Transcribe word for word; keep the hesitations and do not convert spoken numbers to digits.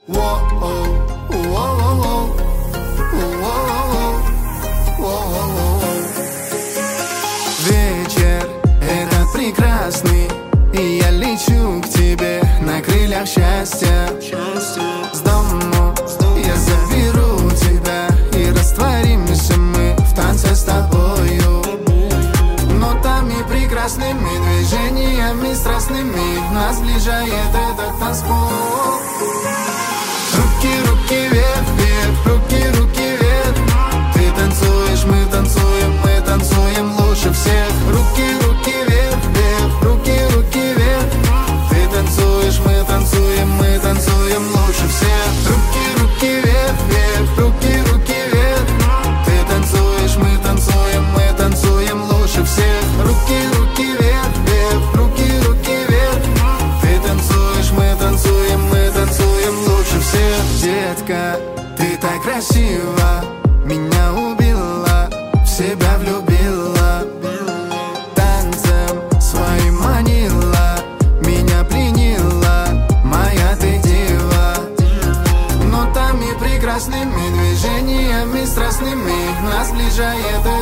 Вечер этот прекрасный, и я лечу к тебе на крыльях счастья. С дому я заберу тебя, и растворимся мы в танце с тобою. Нотами прекрасными, движениями страстными нас сближает этот танцпол. Руки, руки вверх, вверх, руки, руки вверх. Ты танцуешь, мы танцуем, мы танцуем лучше всех. Руки, руки вверх, вверх, руки, руки вверх. Ты танцуешь, мы танцуем, мы танцуем лучше всех. Руки, руки вверх, вверх, руки, руки вверх. Ты танцуешь, мы танцуем, мы танцуем лучше всех. Руки, руки вверх, вверх, руки, руки вверх. Ты танцуешь, мы танцуем, мы танцуем лучше всех. Детка, ты так красива, меня убила, в себя влюбила. Танцем своим манила, меня пленила, моя ты дива. Нотами прекрасными, движениями страстными нас сближает